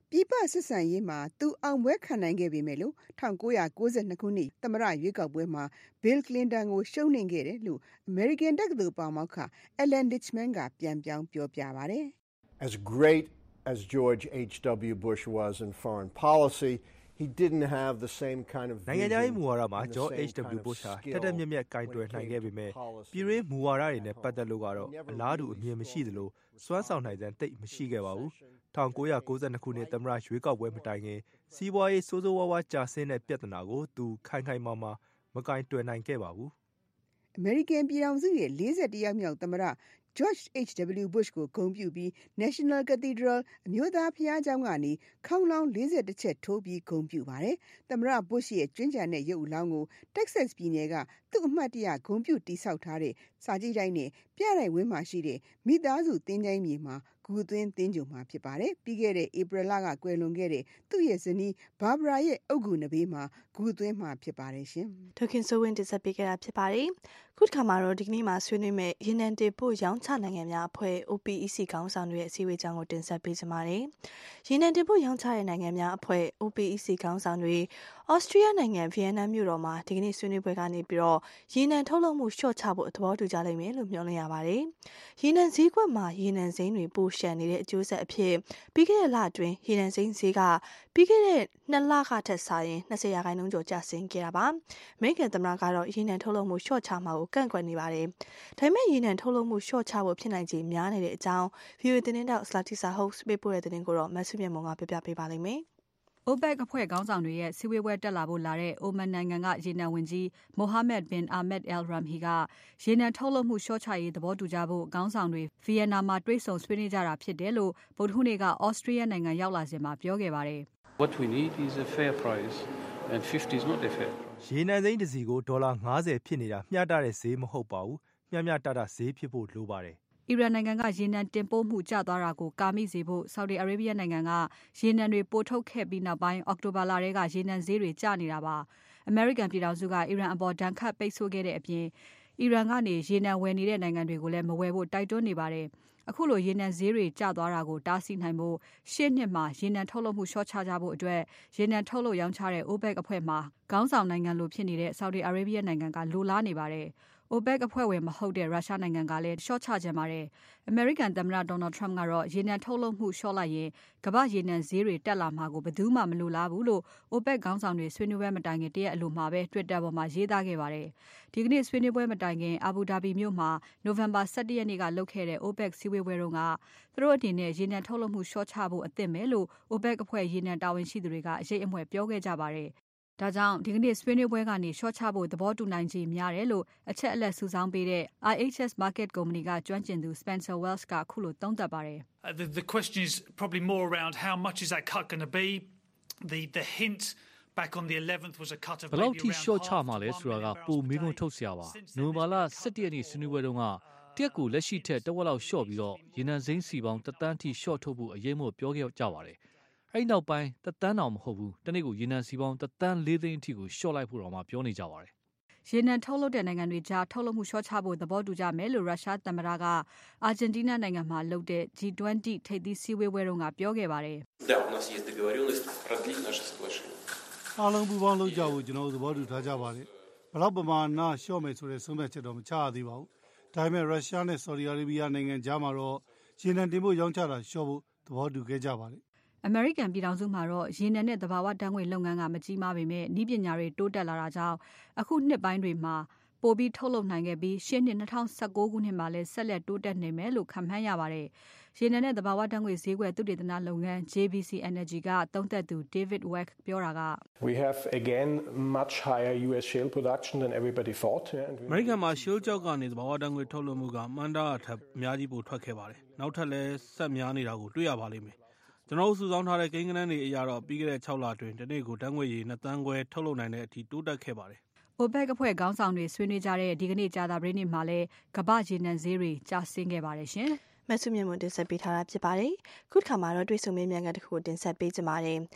ပြည်ပဆက်ဆံရေးမှာသူအောင်ပွဲခံနိုင်ခဲ့ပေမဲ့လို့၁၉၉၂ခုနှစ်သမ္မတရွေးကောက်ပွဲမှာ Bill Clinton ကိုရှုံးနိမ့်ခဲ့တယ်လို့ American တက္ကသိုလ်ပါမောက္ခ Alan Lichtman ကပြန်ပြောင်းပြောပြပါတယ်။ As great as George H W Bush was in foreign policy, he didn't have the same kind of vision. နိုင်ငံခြားရေးမူဝါဒမှာ George H W Bush ဟာတက်တက်မြက်မြက်ကင်တွယ်နိုင်ခဲ့ပေမဲ့ပြည်တွင်းမူဝါဒတွေနဲ့ပတ်သက်လို့ကတော့အလားတူအမြင်မရှိသလိုစွမ်းဆောင်နိုင်တဲ့တိတ်မရှိခဲ့ပါဘူး။၁၉၉၂ခုနှစ်သမ္မတရွေးကောက်ပွဲမတိုင်ခင်စီးပွားရေးစိုးစိုးဝါးဝါးကျဆင်းတဲ့ပြဿနာကိုသူခိုင်ခိုင်မာမာမကင်တွယ်နိုင်ခဲ့ပါဘူး။ American ပြည်ထောင်စုရဲ့လေးဆယ်တစ်ယောက်မြောက်သမ္မတGeorge H W Bush ကိုဂုဏ်ပြုပြီး National Cathedral အမျိုးသားဘုရားကျောင်းကနေခေါင်းလောင်းလေးဆယ်တစ်ချက်ထိုးပြီးဂုဏ်ပြုပါတယ်။သမ္မတ Bush ရဲ့ကျွင်းကျန်တဲ့ရုပ်အလောင်းကို Texas ပြည်နယ်ကသူ့အမှတ်တရဂုဏ်ပြုတည်ဆောက်ထားတဲ့စာကြည့်တိုက်နဲ့ပြတိုက်ဝင်းမှာရှိတဲ့မိသားစုသင်္ချိုင်းမြေမှာဂူသွင်းသင်္ကြန်မှာဖြစ်ပါတယ်။ပြီးခဲ့တဲ့ဧပြီလကကွယ်လွန်ခဲ့တဲ့သူ့ရဲ့ဇနီး Barbara ရဲ့အုတ်ဂူနဘေးမှာဂူသွင်းမှာဖြစ်ပါတယ်ရှင်။ဒေါခင်စိုးဝင်းတင်ဆက်ပေးခဲ့တာဖြစ်ပါတယ်။ခုတစ်ခါမှာတော့ဒီကနေ့မှာဆွေးနွေးမယ့်ရေနံတင်ပို့ရောင်းချနိုင်ငံများအဖွဲ့ O P E C ခေါင်းဆောင်တွေရဲ့အစည်းအဝေးကြောင်းကိုတင်ဆက်ပေးကြပါမယ်။ရေနံတင်ပို့ရောင်းချတဲ့နိုင်ငံများအဖွဲ့ O P E C ခေါင်းဆောင်တွေဩစတြီးယားနိုင်ငံဗီယက်နမ်မြို့တော်မှာဒီကနေ့ဆွေးနွေးပွဲကနေပြီးတော့ရေနံထုတ်လုပ်မှုလျှော့ချဖို့သဘောတူကြလိမ့်မယ်လို့မျှော်လင့်ရပါတယ်။ရေနံဈေးကွက်မှာရေနံစိမ်းတွေပိုရှံနေတဲ့အကျိုးဆက်အဖြစ်ပြီးခဲ့တဲ့လအတွင်းရေနံစိမ်းဈေးကပြီးခဲ့တဲ့နှစ်လကထက်စာရင်၂၀ရာခိုင်နှုန်းကျော်ကျဆင်းခဲ့တာပါ။အမေရိကန်သမ္မတကတော့ရေနံထုတ်လုပ်မှုလျှော့ချမှာကိုကန့်ကွက်နေပါတယ်။ဒါပေမဲ့ရေနံထုတ်လုပ်မှုလျှော့ချဖို့ဖြစ်နိုင်ခြေများနေတဲ့အကြောင်း ဗီအိုအေ သတင်းတောက် Slatisa Host ပေးပို့တဲ့သတင်းကိုတော့မဆုမြတ်မွန်ကပြပြပေးပါလိမ့်မယ်။ OPEC အဖွဲ့ခေါင်းဆောင်တွေရဲ့စည်းဝေးပွဲတက်လာဖို့လာတဲ့ Oman နိုင်ငံကရေနံဝန်ကြီး Mohammed bin Ahmed Al Ramhi ကရေနံထုတ်လုပ်မှုလျှော့ချရေးသဘောတူကြဖို့ခေါင်းဆောင်တွေဗီယက်နာမှာတွေ့ဆုံဆွေးနွေးကြတာဖြစ်တယ်လို့ဗုဒ္ဓဟူးနေ့က Austria နိုင်ငံရောက်လာစဉ်မှာပြောခဲ့ပါတယ်။ What we need is a fair price and fifty is not a fair price. ရေနံစိမ်းတစ်စီကိုဒေါ်လာ၅၀ဖြစ်နေတာမျှတတဲ့ဈေးမဟုတ်ပါဘူး။မျှမျှတတဈေးဖြစ်ဖို့လိုပါတယ်။အီရန်နိုင်ငံကရေနံတင်ပို့မှုကျသွားတာကိုကာမိစေဖို့ Saudi Arabia နိုင်ငံကရေနံတွေပို့ထုတ်ခဲ့ပြီးနောက်ပိုင်းအောက်တိုဘာလထဲကရေနံဈေးတွေကျနေတာပါ။ American ပြည်ထောင်စုကအီရန်အပေါ်ဒဏ်ခတ်ပိတ်ဆို့ခဲ့တဲ့အပြင်အီရန်ကနေရေနံဝယ်နေတဲ့နိုင်ငံတွေကိုလည်းမဝယ်ဖို့တိုက်တွန်းနေပါတယ်။အခုလိုရေနံဈေးတွေကျသွားတာကိုတားဆီးနိုင်ဖို့ရှေ့နှစ်မှာရေနံထုတ်လုပ်မှုလျှော့ချကြဖို့အတွက်ရေနံထုတ်လုပ်ရောင်းချတဲ့ OPEC အဖွဲ့မှာခေါင်းဆောင်နိုင်ငံလိုဖြစ်နေတဲ့ Saudi Arabia နိုင်ငံကလိုလားနေပါတယ်။ OPEC အဖွဲ့ဝင်မဟုတ်တဲ့ရုရှားနိုင်ငံကလည်းရှော့ချခြင်းပါတယ်။ American သမ္မတ Donald Trump ကတော့ရေနံထုတ်လုပ်မှုလျှော့လိုက်ရင်ကမ္ဘာရေနံဈေးတွေတက်လာမှာကိုဘယ်သူမှမလိုလားဘူးလို့ OPEC ခေါင်းဆောင်တွေဆွေးနွေးပွဲမတိုင်ခင်တရက်အလိုမှာပဲ Twitter ပေါ်မှာရေးသားခဲ့ပါတယ်။ဒီကနေ့ဆွေးနွေးပွဲမတိုင်ခင် Abu Dhabi မြို့မှာ November ၁၁ရက်နေ့ကလုပ်ခဲ့တဲ့ OPEC စည်းဝေးပွဲတုန်းကသူတို့အနေနဲ့ရေနံထုတ်လုပ်မှုလျှော့ချဖို့အသင့်ပဲလို့ OPEC အဖွဲ့ရေနံတာဝန်ရှိသူတွေကအရေးအမွက်ပြောခဲ့ကြပါတယ်။ဒါကြောင့်ဒီကနေ့ဆွေးနွေးပွဲကနေရှော့ချဖို့သဘောတူနိုင်ခြေများတယ်လို့အချက်အလက်စုဆောင်းပေးတဲ့ I H S Market Company ကကျွမ်းကျင်သူ Spencer Wells ကခုလိုသုံးသပ်ပါတယ်။ The the question is probably more around how much is that cut going to be? The the hint back on the eleventh was a cut of maybe around half. ဘယ်လောက်ထိရှော့ချမှာလဲဆိုတာကပိုမေးခွန်းထုတ်စရာပါ။နိုဝင်ဘာလ၁၁ရက်နေ့ဆွေးနွေးပွဲတုန်းကတရက်ကိုလက်ရှိထက်တဝက်လောက်ရှော့ပြီးတော့ရေနံစိမ်းစီပေါင်းတစ်သန်းထိရှော့ထုတ်ဖို့အရေးမို့ပြောခဲ့ကြပါတယ်။အဲ့နောက်ပိုင်းတစ်သန်းတောင်မဟုတ်ဘူးတနေ့ကိုရေနံစီပေါင်းတစ်သန်းလေးသိန်းအထိကိုရှော့လိုက်ဖို့တော့မှပြောနေကြပါတယ်။ရေနံထုတ်လုပ်တဲ့နိုင်ငံတွေကြားထုတ်လုပ်မှုလျှော့ချဖို့သဘောတူကြမယ်လို့ရုရှားသမ္မတကအာဂျင်တီးနားနိုင်ငံမှာလုပ်တဲ့ G twenty ထိပ်သီးစည်းဝေးပွဲတုန်းကပြောခဲ့ပါတယ်။ Да, у нас есть договорённость продлить наше соглашение. အားလုံးပူးပေါင်းလုပ်ကြဖို့ကျွန်တော်တို့သဘောတူထားကြပါတယ်။ဘယ်လောက်ပမာဏလျှော့မယ်ဆိုတဲ့ဆုံးဖြတ်ချက်တော့မချရသေးပါဘူး။ဒါပေမဲ့ရုရှားနဲ့ Saudi Arabia နိုင်ငံကြားမှာတော့ရေနံတင်ဖို့ရောင်းချတာလျှော့ဖို့သဘောတူခဲ့ကြပါတယ်။ American ပြည်ထောင်စုမှာတော့ရေနံနဲ့သဘာဝဓာတ်ငွေ့လုပ်ငန်းကမကြီးမားပေမဲ့နည်းပညာတွေတိုးတက်လာတာကြောင့်အခုနှစ်ပိုင်းတွေမှာပိုပြီးထုတ်လုပ်နိုင်ခဲ့ပြီးရှေ့နှစ်၂၀၁၉ခုနှစ်မှာလည်းဆက်လက်တိုးတက်နေမယ်လို့ခန့်မှန်းရပါတယ်။ရေနံနဲ့သဘာဝဓာတ်ငွေ့ဈေးကွက်သုတေသနလုပ်ငန်း J B C Energy ကသုံးသပ်သူ David Weck ပြောတာက We have again much higher U S shale production than everybody thought. American မှာ shale ကြောက်ကနေသဘာဝဓာတ်ငွေ့ထုတ်လုပ်မှုကမှန်းထားတာထက်အများကြီးပိုထွက်ခဲ့ပါတယ်။နောက်ထပ်လည်းဆက်များနေတာကိုတွေ့ရပါလိမ့်မယ်။ကျွန်တော်တို့စုဆောင်းထားတဲ့ကိန်းဂဏန်းတွေအရတော့ပြီးခဲ့တဲ့၆လအတွင်းတနေ့ကိုဓာတ်ငွေ့ရည်၂သန်းခွဲထုတ်လုပ်နိုင်တဲ့အထိတိုးတက်ခဲ့ပါတယ်။ OPEC အဖွဲ့ခေါင်းဆောင်တွေဆွေးနွေးကြတဲ့ဒီကနေ့ကြာသပတေးနေ့မှာလည်းကမ္ဘာရေနံဈေးတွေကျဆင်းခဲ့ပါတယ်ရှင်။မဆုမြင့်မွန်တင်ဆက်ပေးထားတာဖြစ်ပါတယ်။ခုတစ်ခါမှာတော့တွေ့ဆုံမေးမြန်းခန်းတစ်ခုတင်ဆက်ပေးကြပါမယ်။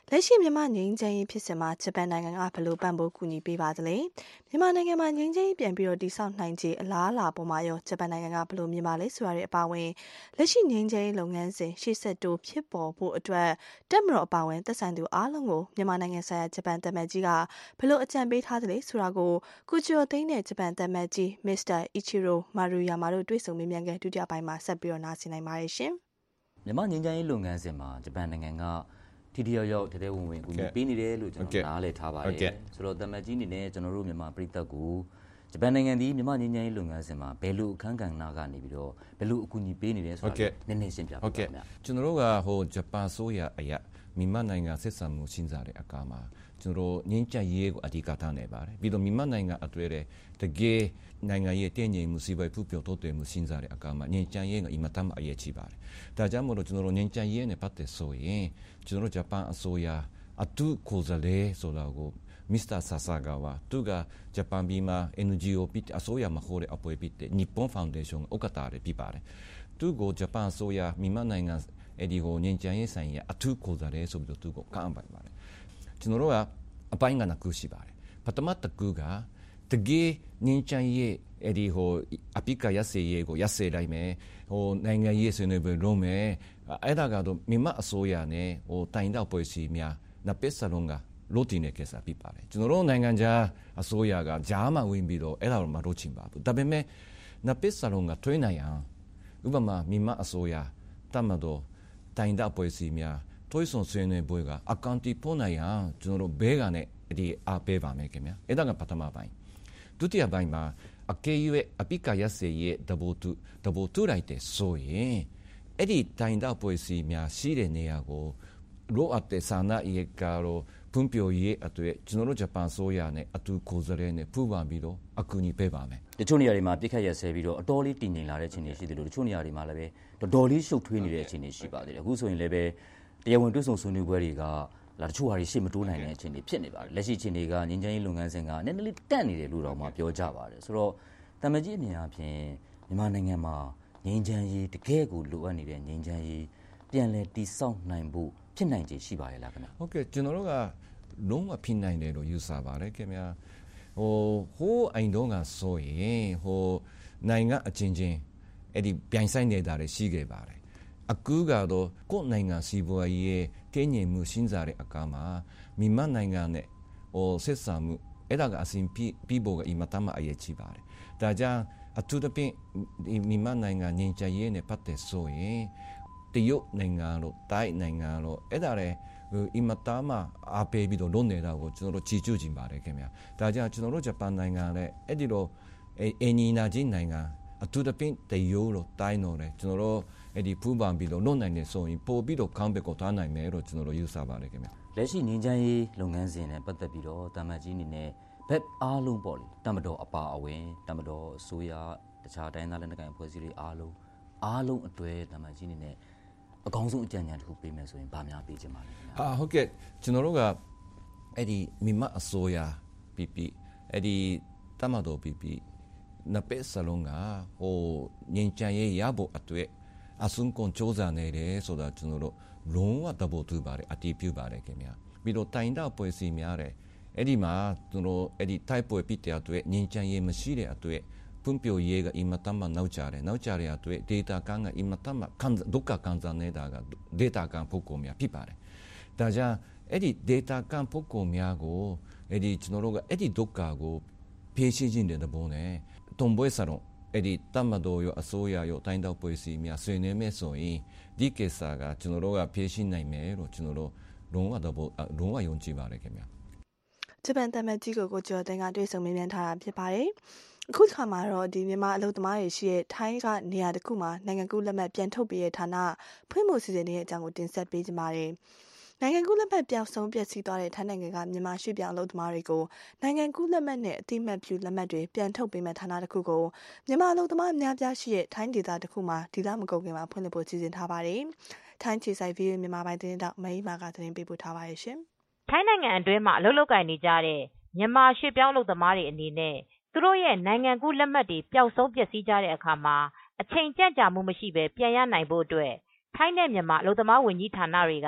လက်ရှိမြန်မာငြိမ်းချမ်းရေးဖြစ်စဉ်မှာဂျပန်နိုင်ငံကဘယ်လိုပံ့ပိုးကူညီပေးပါသလဲမြန်မာနိုင်ငံမှာငြိမ်းချမ်းရေးပြန်ပြီးတော့တည်ဆောက်နိုင်ခြေအလားအလာပေါ်မှာရောဂျပန်နိုင်ငံကဘယ်လိုမြင်ပါလဲဆိုတာတွေအပါအဝင်လက်ရှိငြိမ်းချမ်းရေးလုပ်ငန်းစဉ်ရှေ့ဆက်တိုးဖြစ်ပေါ်ဖို့အတွက်တက်မတော်အပါအဝင်သက်ဆိုင်သူအားလုံးကိုမြန်မာနိုင်ငံဆိုင်ရာဂျပန်သံအမတ်ကြီးကဘယ်လိုအကြံပေးထားသလဲဆိုတာကိုကိုကျော်သိန်းနဲ့ဂျပန်သံအမတ်ကြီးမစ္စတာအီချီရိုမာရူယာမာတို့တွေ့ဆုံမေးမြန်းခဲ့ဒုတိယပိုင်းမှာဆက်ပြီးတော့နားဆင်နိုင်ပါတယ်ရှင်မြန်မာငြိမ်းချမ်းရေးလုပ်ငန်းစဉ်မှာဂျပန်နိုင်ငံကထိထိရောက်ရောက်တည်းတည်းဝင်ဝင်ကူညီပေးနေတယ်လို့ကျွန်တော်နားလည်ထားပါတယ်ဆိုတော့တမန်ကြီးအနေနဲ့ကျွန်တော်တို့မြန်မာပြည်သက်ကိုဂျပန်နိုင်ငံဒီမြန်မာငြိမ်းချမ်းရေးလုပ်ငန်းစဉ်မှာဘယ်လိုအခန်းကဏ္ဍကနေပြီးတော့ဘယ်လိုအကူအညီပေးနေတယ်ဆိုတာနည်းနည်းရှင်းပြပါခင်ဗျာကျွန်တော်တို့ကဟိုဂျပန်ဆိုရအရာမြန်မာနိုင်ငံဆက်ဆံမှုရှင်းစားတဲ့အခါမှာကျွန်တော်ငြိမ်းချမ်းရေးကိုအဓိကထားနေပါတယ်ပြီးတော့မြန်မာနိုင်ငံအတွေ့အတကယ်နိုင်ငံရဲ့တည်ငြိမ်မှုစီးပွားရေးဖွံ့ဖြိုးတိုးတက်မှုရှင်းစားတဲ့အခါမှာငြိမ်းချမ်းရေးကအင်မတန်အရေးကြီးပါတယ်ဒါကြောင့်မို့လို့ကျွန်တော်ငြိမ်းချမ်းရေးနဲ့ပတ်သက်ဆိုရင်ကျွန်တော်ဂျပန်အစိုးရအတူကိုယ်စားလှယ်ဆိုတာကိုမစ္စတာဆာဆာဂါဝါသူကဂျပန်ပြည်မှာ エヌジーオー ဖြစ်အစိုးရမဟုတ်တဲ့အဖွဲ့ဖြစ်တဲ့日本ファンデーションဥက္ကဋ္ဌတွေဖြစ်ပါတယ်သူကိုဂျပန်အစိုးရမြန်မာနိုင်ငံအဲ့ဒီကိုငြိမ်းချမ်းရေးဆိုင်ရာအထူးကိုယ်စားလှယ်ဆိုပြီးတော့သူကိုကမ်းပါပါတယ်ကျွန်တော်တို့ကအပိုင်းကနှစ်ခုရှိပါတယ်ပထမတစ်ခုကတကယ်ငြိမ်းချမ်းရေးအဲ့ဒီဟိုအပိကရစေရေးကိုရစေလိုက်မယ်ဟိုနိုင်ငံရေးဆွေးနွေးပွဲလုပ်မယ်အဲ့ဒါကတော့မြန်မာအစိုးရနဲ့ဟိုတိုင်တောက်ပွဲစီများနှစ်ပတ်စလုံးကလို့တင်နေကြစားပြပါတယ်ကျွန်တော်တို့နိုင်ငံခြားအစိုးရကဂျားမှဝင်ပြီးတော့အဲ့ဒါတော့မလုပ်ချင်ပါဘူးဒါပေမဲ့နှစ်ပတ်စလုံးကထွေးနိုင်အောင်ဥပမာမြန်မာအစိုးရတမတော်တိုင်တောက်ပွဲစီများထွေးဆုံဆွေးနွေးပွဲကအကောင့်တီပို့နိုင်အောင်ကျွန်တော်တို့ဘဲကနဲ့ဒီအားပေးပါမယ်ခင်ဗျာအဲ့ဒါကပထမပိုင်းဒုတိယပိုင်းမှာအကယ်၍အပိကရစေရဲ့ဒဘိုတူဒဘိုတူလိုက်တဲ့ဆိုရင်အဲ့ဒီတိုင်တောက်ပွဲစီများရှိတဲ့နေရာကိုလိုအပ်တဲ့စာနာရေးကတော့ဖွံ့ဖြိုးရေးအတွက်ကျွန်တော်တို့ဂျပန်ဆိုရနဲ့အတူကိုယ်စားလှယ်နဲ့ပူးပေါင်းပြီးတော့အကူအညီပေးပါမယ်တချို့နေရာတွေမှာပြစ်ခတ်ရဆဲပြီးတော့အတော်လေးတည်ငြိမ်လာတဲ့အခြေအနေရှိတယ်လို့တချို့နေရာတွေမှာလည်းပဲတော်တော်လေးရှုပ်ထွေးနေတဲ့အခြေအနေရှိပါသေးတယ်အခုဆိုရင်လည်းပဲတရားဝင်တွဲဆုံဆွေးနွေးပွဲတွေကလာတချို့ဟာတွေရှေ့မတိုးနိုင်တဲ့အခြေအနေဖြစ်နေပါတယ်လက်ရှိအခြေအနေကငြိမ်းချမ်းရေးလုပ်ငန်းစဉ်ကနည်းနည်းလေးတက်နေတယ်လို့တော့မှပြောကြပါတယ်ဆိုတော့တမန်ကြီးအမြင်အပြင်မြန်မာနိုင်ငံမှာငြိမ်းချမ်းရေးတကယ်ကိုလိုအပ်နေတဲ့ငြိမ်းချမ်းရေးပြန်လည်တည်ဆောက်နိုင်ဖို့ဖြစ်နိုင်ခြေရှိပါရဲ့လားခင်ဗျာဟုတ်ကဲ့ကျွန်တော်တို့ကလုံးဝဖြစ်နိုင်တယ်လို့ယူဆပါတယ်ခင်ဗျာဟိုဟိုအိမ်တော့ကဆိုရင်ဟိုနိုင်ငံအချင်းချင်းအဲ့ဒီပြိုင်ဆိုင်နေတာတွေရှိခဲ့ပါတယ်အခုကတော့ကိုယ်နိုင်ငံစီးပွားရေးတည်ငြိမ်မှုရှင်းစားတဲ့အခါမှာမြန်မာနိုင်ငံနဲ့ဟိုဆက်ဆံမှုအဲ့ဒါကအစဉ်ပြီးဖို့ကအင်မတန်မှအရေးကြီးပါတယ်ဒါကြောင့်အထူးသဖြင့်မြန်မာနိုင်ငံငြိမ်းချမ်းရေးနဲ့ပတ်သက်ဆိုရင်တရုတ်နိုင်ငံလို့တိုင်းနိုင်ငံလို့အဲ့ဒါလည်းအင်မတန်မှအားပေးပြီးတော့လုပ်နေတာကိုကျွန်တော်တို့ကြည့်ကြည့်ကြပါတယ်ခင်ဗျာဒါကြောင့်ကျွန်တော်တို့ဂျပန်နိုင်ငံလည်းအဲ့ဒီလိုအင်နီနာချင်းနိုင်ငံအထူးသဖြင့်တရုတ်လို့တိုင်းလို့လည်းကျွန်တော်တို့အဲ့ဒီပူးပေါင်းပြီးတော့လုပ်နိုင်နေဆိုရင်ပို့ပြီးတော့ကောင်းဘက်ကိုသွားနိုင်မယ်လို့ကျွန်တော်တို့ယူဆပါတယ်ခင်ဗျာလက်ရှိငြိမ်းချမ်းရေးလုပ်ငန်းစဉ်နဲ့ပတ်သက်ပြီးတော့တာမန်ကြီးအနေနဲ့ဘက်အားလုံးပေါ့လေတမတော်အပါအဝင်တမတော်အစိုးရတခြားတိုင်းသားလက်နက်ကိုင်အဖွဲ့အစည်းတွေအားလုံးအားလုံးအတွေ့တာမန်ကြီးအနေနဲ့အကောင်းဆုံးအကြံဉာဏ်တစ်ခုပေးမယ်ဆိုရင်ဗာများပေးချင်ပါလဲခင်ဗျာဟာဟုတ်ကဲ့ကျွန်တော်တို့ကအဲ့ဒီမြန်မာအစိုးရပြီးပြီးအဲ့ဒီတမတော်ပြီးပြီးနှစ်ပတ်စလုံးကဟိုငြိမ်းချမ်းရေးရဖို့အတွက်အစွန်းကုန်စ조사နေတယ်ဆိုတာကျွန်တော်တို့လုံးဝသဘောတူပါတယ်အတီးပြုပါတယ်ခင်ဗျာပြီးတော့တိုင်တာပွဲစီများတယ်အဲ့ဒီမှာကျွန်တော်အဲ့ဒီ type ပွဲပြီးတဲ့အတွက်ငြိမ်းချမ်းရေးမရှိတဲ့အတွက်ဖွံ့ဖြိုးရေးကအင်မတန်မှနောက်ကျတယ်နောက်ကျတဲ့အတွက် data ကန်ကအင်မတန်မှဒုက္ခကန်စားနေတာက data ကန်ပုဂ္ဂိုလ်များဖြစ်ပါတယ်ဒါကြောင့်အဲ့ဒီ data ကန်ပုဂ္ဂိုလ်များကိုအဲ့ဒီကျွန်တော်တို့ကအဲ့ဒီဒုက္ခကိုဖြေရှင်းခြင်းတဲ့ဘုံနဲ့တုံပွဲစရုံအဲ့ဒီတမတော်ရောအစိုးရရောတိုင်းတောက်ပွဲစီများဆွေးနွေးမယ်ဆိုရင်ဒီကိစ္စကကျွန်တော်တို့ကဖြေရှင်းနိုင်မယ်လို့ကျွန်တော်တို့လုံးဝတော့လုံးဝယုံကြည်ပါတယ်ခင်ဗျာဂျပန်တမန်ကြီးကိုကိုကျော်တင်ကတွေ့ဆုံမေးမြန်းထားတာဖြစ်ပါတယ်အခုခါမှာတော့ဒီမြန်မာအလုပ်သမားတွေရှိတဲ့ထိုင်းကနေရာတစ်ခုမှာနိုင်ငံကူးလက်မှတ်ပြန်ထုတ်ပေးတဲ့ဌာနဖွင့်မှုစီစဉ်နေတဲ့အကြောင်းကိုတင်ဆက်ပေးကြပါမယ်နိုင်ငံကူးလက်မှတ်ပြောင်းဆုံးပျက်စီးသွားတဲ့ထိုင်းနိုင်ငံကမြန်မာရွှေ့ပြောင်းအလုပ်သမားတွေကိုနိုင်ငံကူးလက်မှတ်နဲ့အတိအမှတ်ပြုလက်မှတ်တွေပြန်ထုတ်ပေးမဲ့ဌာနတစ်ခုကိုမြန်မာအလုပ်သမားအများပြားရှိတဲ့ထိုင်းဒေသတစ်ခုမှာဒီလမကုန်ခင်မှာဖွင့်လှစ်ဖို့စီစဉ်ထားပါတယ်ထိုင်းခြေဆိုင်ဗီဒီယိုမြန်မာပိုင်းသတင်းတောက်မအေးမာကသတင်းပေးပို့ထားပါရဲ့ရှင်ထိုင်းနိုင်ငံအတွင်းမှာအလုပ်လုပ်ကိုင်နေကြတဲ့မြန်မာရွှေ့ပြောင်းအလုပ်သမားတွေအနေနဲ့သူတို့ရဲ့နိုင်ငံကူးလက်မှတ်တွေပျောက်ဆုံးပျက်စီးကြတဲ့အခါမှာအချိန်ကြန့်ကြာမှုမရှိဘဲပြန်ရနိုင်ဖို့အတွက်ထိုင်းနဲ့မြန်မာအလုပ်သမားဝန်ကြီးဌာနတွေက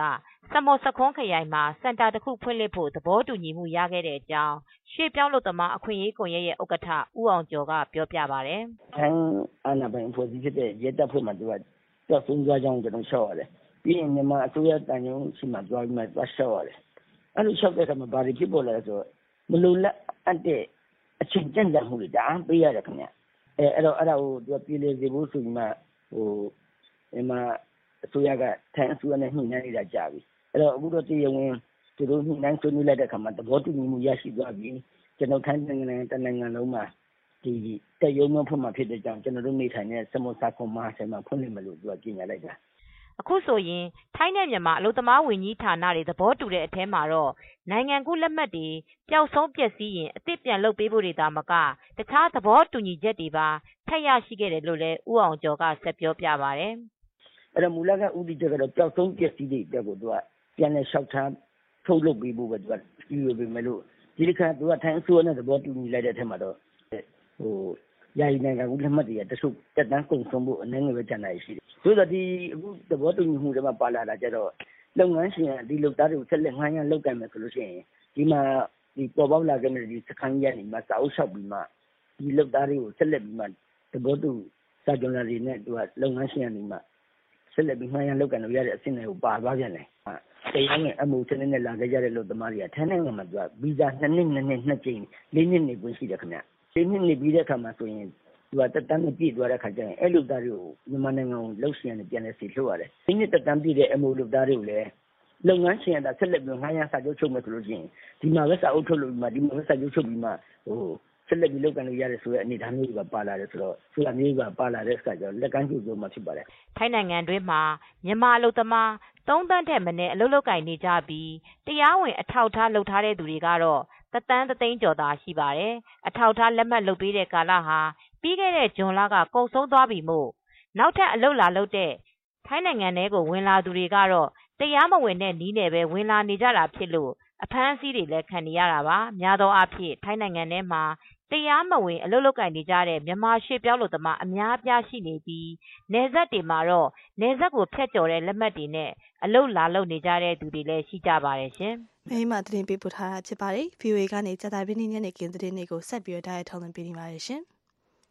စမောစခွန်ခရိုင်မှာစင်တာတစ်ခုဖွင့်လှစ်ဖို့သဘောတူညီမှုရခဲ့တဲ့အကြောင်းရွှေပြောင်းလို့သမားအခွင့်အရေးကွန်ရက်ရဲ့ဥက္ကဋ္ဌဦးအောင်ကျော်ကပြောပြပါတယ်။ထိုင်းအာဏာပိုင်ဖွဲ့စည်းဖြစ်တဲ့ရဲတပ်ဖွဲ့မှာသူကတောက်ဆုံးသွားကြောင်းကျွန်တော်ရှောက်ရတယ်။ပြီးရင်မြန်မာအစိုးရတန်ရုံးရှိမှသွားပြီးမှသွားရှောက်ရတယ်။အဲ့လိုရှောက်တဲ့အခါမှာဘာတွေဖြစ်ပေါ်လာလဲဆိုတော့မလိုလက်အပ်တဲ့အချိန်ကျင့်ကြံမှုတွေတအားပေးရတယ်ခင်ဗျ။အဲအဲ့တော့အဲ့ဒါကိုသူကပြည်လေစေဖို့ဆိုပြီးမှဟိုမြန်မာအစိုးရကထိုင်းအစိုးရနဲ့ညှိနှိုင်းနေတာကြာပြီ။အဲ့တော့အခုတော့တရားဝင်သူတို့ညှိနှိုင်းဆွေးနွေးလိုက်တဲ့အခါမှာသဘောတူညီမှုရရှိသွားပြီ။ကျွန်တော်ထိုင်းနိုင်ငံတနိုင်ငံလုံးမှာဒီတက်ရုံးဖွင့်မှာဖြစ်တဲ့ကြောင့်ကျွန်တော်တို့နေထိုင်တဲ့စမုစာကွန်မာဆိုင်မှာဖွင့်လိမ့်မယ်လို့သူကကြေညာလိုက်တာအခုဆိုရင်ထိုင်းနဲ့မြန်မာအလုပ်သမားဝန်ကြီးဌာနတွေသဘောတူတဲ့အထဲမှာတော့နိုင်ငံကူးလက်မှတ်တွေပျောက်ဆုံးပျက်စီးရင်အသစ်ပြန်လုပ်ပေးဖို့တွေဒါမကတခြားသဘောတူညီချက်တွေပါထပ်ရရှိခဲ့တယ်လို့လည်းဦးအောင်ကျော်ကဆက်ပြောပြပါတယ်အဲ့ဒါမူလကဥတီချက်ကတော့ပျောက်ဆုံးပျက်စီးတွေတက်ကိုသူကပြန်လဲလျှောက်ထားထုတ်လုပ်ပေးဖို့ပဲသူကပြီးရပြီမလို့ဒီတစ်ခါသူကထိုင်းအစိုးရနဲ့သဘောတူညီလိုက်တဲ့အထက်မှာတော့ဟိုယာယီနိုင်ငံကူးလက်မှတ်တွေကတချို့တက်တန်းကုန်ဆုံးဖို့အနေငယ်ပဲကျန်နေရှိတယ်။ဆိုတော့ဒီအခုသဘောတူညီမှုတွေမှာပါလာတာကြတော့လုပ်ငန်းရှင်ကဒီလုပ်သားတွေကိုဆက်လက်ငှားရမ်းလုပ်ကြမယ်ဆိုလို့ရှိရင်ဒီမှာဒီပေါ်ပေါက်လာကြတဲ့ဒီစခန်းရနေမှာစာအုပ်လျှောက်ပြီးမှဒီလုပ်သားတွေကိုဆက်လက်ပြီးမှသဘောတူစာကြုံလာတွေနဲ့သူကလုပ်ငန်းရှင်ကနေမှဆက်လက်ပြီးငှားရမ်းလုပ်ကြလို့ရတဲ့အဆင့်တွေကိုပါသွားပြန်တယ်။တရားနဲ့အမှုစနစ်နဲ့လာကြတဲ့လုပ်သမားတွေကထိုင်းနိုင်ငံမှာသူကဗီဇာနှစ်နှစ်နှစ်နှစ်နှစ်ကြိမ်လေးနှစ်နေခွင့်ရှိတယ်ခင်ဗျ။ဒီနှစ်နေပြီးတဲ့အခါမှာဆိုရင်သူကတက်တန်းပြည့်သွားတဲ့ခါကျရင်အဲ့လူသားတွေကိုမြန်မာနိုင်ငံကိုလှုပ်ရှင်နဲ့ပြန်လဲစီလှုပ်ရတယ်။ဒီနှစ်တက်တန်းပြည့်တဲ့အမှုလူသားတွေကိုလည်းလုပ်ငန်းရှင်ကဆက်လက်ပြီးငှားရမ်းစာချုပ်ချုပ်မယ်ဆိုလို့ရှိရင်ဒီမှာပဲစာအုပ်ထုတ်လို့ပြီးမှဒီမှာပဲစာချုပ်ချုပ်ပြီးမှဟိုဆက်လက်ပြီးလုပ်ကန်လို့ရတယ်ဆိုတဲ့အနေအထားမျိုးတွေကပါလာတယ်ဆိုတော့ဆိုတာမျိုးကပါလာတဲ့အခါကျတော့လက်ကမ်းကျိုးဆုံးမှဖြစ်ပါတယ်။ထိုင်းနိုင်ငံတွင်းမှာမြန်မာအလုပ်သမားသုံးသန်းထက်မနည်းအလုပ်လုပ်ကိုင်နေကြပြီးတရားဝင်အထောက်အထားလုပ်ထားတဲ့သူတွေကတော့တသန်းတသိန်းကျော်သာရှိပါတယ်။အထောက်အထားလက်မှတ်လုပ်ပေးတဲ့ကာလဟာပြီးခဲ့တဲ့ဇွန်လကကုန်ဆုံးသွားပြီမို့နောက်ထပ်အလုပ်လာလုပ်တဲ့ထိုင်းနိုင်ငံထဲကိုဝင်လာသူတွေကတော့တရားမဝင်တဲ့နည်းနဲ့ပဲဝင်လာနေကြတာဖြစ်လို့အဖမ်းအဆီးတွေလည်းခံနေရတာပါ။များသောအားဖြင့်ထိုင်းနိုင်ငံထဲမှာတရားမဝင်အလုပ်လုပ်ကိုင်နေကြတဲ့မြန်မာရွှေပြောင်းလုပ်သမားအများအပြားရှိနေပြီးနယ်စပ်တွေမှာတော့နယ်စပ်ကိုဖြတ်ကျော်တဲ့လက်မှတ်တွေနဲ့အလုပ်လာလုပ်နေကြတဲ့သူတွေလည်းရှိကြပါတယ်ရှင်။မိမသတင်းပေးပို့ထားတာဖြစ်ပါတယ်။ဗီအိုအေကနေကြာတာပင်းညနေခင်းသတင်းတွေကိုဆက်ပြီးတော့ထုတ်လွှင့်ပေးနေပါတယ်ရှင်။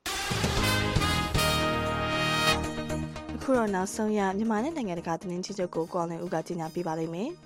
အခုတော့နောက်ဆုံးရမြန်မာနဲ့နိုင်ငံတကာသတင်းကြီးချုပ်ကိုကော်လင်ဦးကကြီးညာပေးပါလိမ့်မယ်။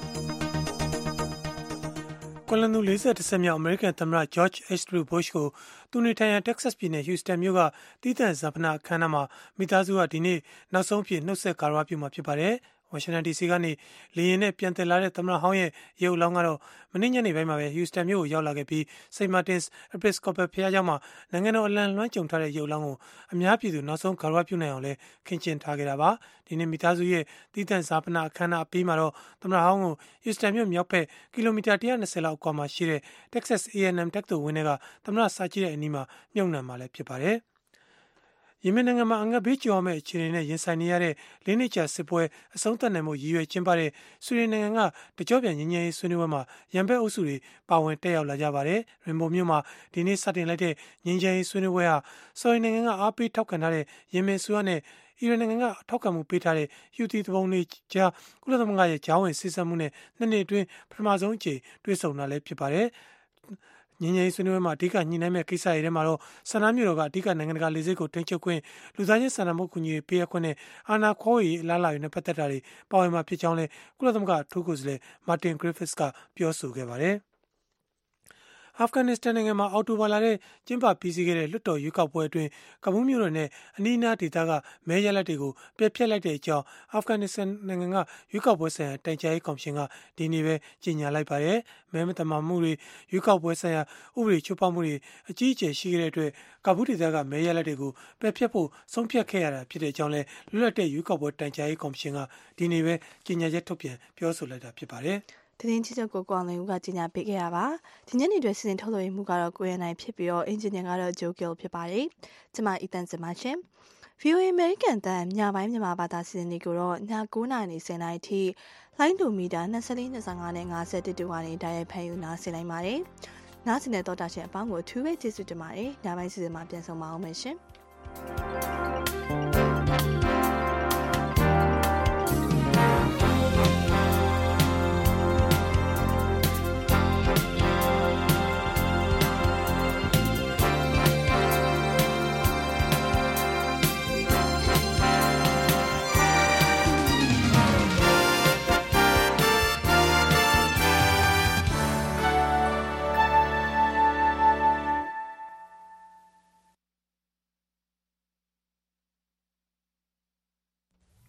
ကွာလာလမ်ပူလေးဆယ့်တစ်ဆက်မြောက်အမေရိကန်သမ္မတ George H W Bush ကိုသူနေထိုင်ရာ Texas ပြည်နယ် Houston မြို့ကတည်တံ့ဈာပနအခမ်းအနားမှာမိသားစုကဒီနေ့နောက်ဆုံးဖြစ်နှုတ်ဆက်ကာရဝပြုမှာဖြစ်ပါတယ်။ဝါရှင်တန် ဒီစီ ကနေလေယာဉ်နဲ့ပြန်တက်လာတဲ့သမ္မတဟောင်းရဲ့ရုပ်အလောင်းကတော့မနေ့ညနေပိုင်းမှာပဲ Houston မြို့ကိုရောက်လာခဲ့ပြီး Saint Martin's Episcopal ဘုရားကျောင်းမှာနိုင်ငံတော်အလံလွှမ်းကျုံထားတဲ့ရုပ်အလောင်းကိုအများပြည်သူနောက်ဆုံးကာရဝပြုနိုင်အောင်လဲခင်းကျင်းထားခဲ့တာပါ။ဒီနေ့မိသားစုရဲ့တည်တံ့ဈာပနအခမ်းအနားအပြီးမှာတော့သမ္မတဟောင်းကို Houston မြို့မြောက်ဘက်ကီလိုမီတာတစ်ရာနှစ်ဆယ်လောက်အကွာမှာရှိတဲ့ Texas A and M တက္ကသိုလ်ဝင်းထဲကသမ္မတစာကြည့်တဲ့အနီးမှာမြုပ်နှံမှာလည်းဖြစ်ပါတယ်။ယီမင်နိုင်ငံမှာအငတ်ဘေးကြော်မဲ့အခြေအနေနဲ့ရင်ဆိုင်နေရတဲ့လေးနှစ်ကြာစစ်ပွဲအဆုံးသတ်နိုင်မှုရည်ရွယ်ကျင်းပတဲ့ဆွေဒင်နိုင်ငံကတကြောပြန်ငင်းငယ်ရေးဆွေးနွေးပွဲမှာရန်ဘက်အုပ်စုတွေပါဝင်တက်ရောက်လာကြပါတယ်။ရင်ပုံမြို့မှာဒီနေ့စတင်လိုက်တဲ့ငင်းငယ်ရေးဆွေးနွေးပွဲဟာဆော်ဒီနိုင်ငံကအားပေးထောက်ခံထားတဲ့ယီမင်ဆိုရနဲ့အီရန်နိုင်ငံကထောက်ခံမှုပေးထားတဲ့ဟူသီတဘုံတွေကြားကုလသမဂ္ဂရဲ့ဂျာဝင်စစ်ဆင်မှုနဲ့နှစ်နှစ်အတွင်းပထမဆုံးအကြိမ်တွေ့ဆုံတာလည်းဖြစ်ပါတယ်။ငင်းငယ်ဆွေးနွေးပွဲမှာအဓိကညှိနှိုင်းမဲ့ကိစ္စတွေထဲမှာတော့ဆန္ဒမျိုးတော်ကအဓိကနိုင်ငံတကာလေဆိပ်ကိုထိန်းချုပ်ခွင့်လူသားချင်းစာနာမှုကူညီပေးအပ်ခွင့်နဲ့အာဏာခွဲဝေရေးအလားအလာတွေနဲ့ပတ်သက်တာတွေပါဝင်မှာဖြစ်ကြောင်းလည်းကုလသမဂ္ဂထိုးကိုယ်စားလှယ်မာတင်ဂရစ်ဖစ်ကပြောဆိုခဲ့ပါတယ်။အာဖဂန်နစ္စတန်နိုင်ငံမှာအော်တိုဘာလထဲကျင်းပပြီးစီးခဲ့တဲ့လွှတ်တော်ရွေးကောက်ပွဲအတွင်းကဘူးမြို့တော်နဲ့အနီးအနားဒေသကမဲရလဒ်တွေကိုပြက်ပြက်လိုက်တဲ့အကြောင်းအာဖဂန်နစ္စတန်နိုင်ငံကရွေးကောက်ပွဲဆိုင်ရာတိုင်ကြားရေးကော်မရှင်ကဒီနေ့ပဲကြေညာလိုက်ပါတယ်။မဲမတမာမှုတွေရွေးကောက်ပွဲဆိုင်ရာဥပဒေချိုးဖောက်မှုတွေအကြီးအကျယ်ရှိခဲ့တဲ့အတွက်ကဘူးဒေသကမဲရလဒ်တွေကိုပြက်ပြက်ဖို့ဆုံးဖြတ်ခဲ့ရတာဖြစ်တဲ့အကြောင်းလဲလွတ်လပ်တဲ့ရွေးကောက်ပွဲတိုင်ကြားရေးကော်မရှင်ကဒီနေ့ပဲကြေညာချက်ထုတ်ပြန်ပြောဆိုလိုက်တာဖြစ်ပါတယ်။သတင်းချစ်ချုပ်ကိုကွာလင်ဦးကကြီးညာပေးခဲ့ရပါဒီညနေတွေစီစဉ်ထုတ်လွှင့်မှုကတော့ကိုရနိုင်ဖြစ်ပြီးတော့အင်ဂျင်နီယာကတော့ဂျိုကယ်ဖြစ်ပါတယ်ကျမအီတန်စမရှင် ဗီအိုအေ American တန်ညပိုင်းမြန်မာဘာသာစီစဉ်တွေကိုတော့ည၉နာရီဆယ်နာရီထိလိုင်းဒူမီတာ၂၄ ၂၅နဲ့၅၁တူကနေတိုက်ရိုက်ဖန်ယူနားဆင်နိုင်ပါတယ်နားဆင်တဲ့တော့တာရှင်အပေါင်းကိုအထူးပဲကျေးဇူးတင်ပါတယ်ညပိုင်းစီစဉ်မှာပြန်ဆောင်ပါအောင်မယ်ရှင်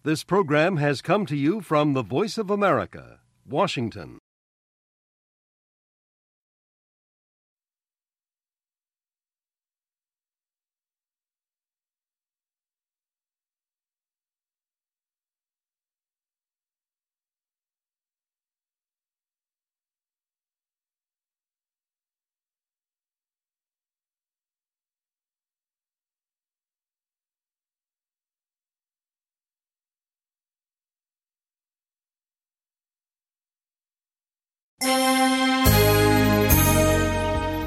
This program has come to you from the Voice of America, Washington.